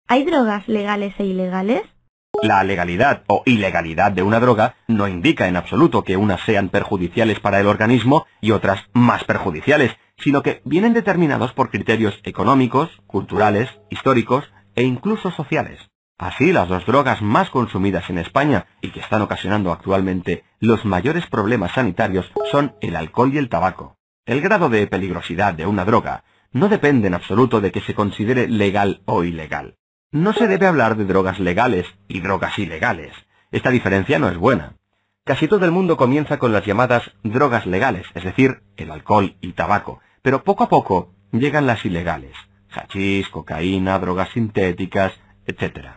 ¿Hay drogas legales e ilegales? La legalidad o ilegalidad de una droga no indica en absoluto que unas sean perjudiciales para el organismo y otras más perjudiciales, sino que vienen determinados por criterios económicos, culturales, históricos e incluso sociales. Así, las dos drogas más consumidas en España y que están ocasionando actualmente los mayores problemas sanitarios son el alcohol y el tabaco. El grado de peligrosidad de una droga no depende en absoluto de que se considere legal o ilegal. No se debe hablar de drogas legales y drogas ilegales. Esta diferencia no es buena. Casi todo el mundo comienza con las llamadas drogas legales, es decir, el alcohol y tabaco, pero poco a poco llegan las ilegales: hachís, cocaína, drogas sintéticas, etc.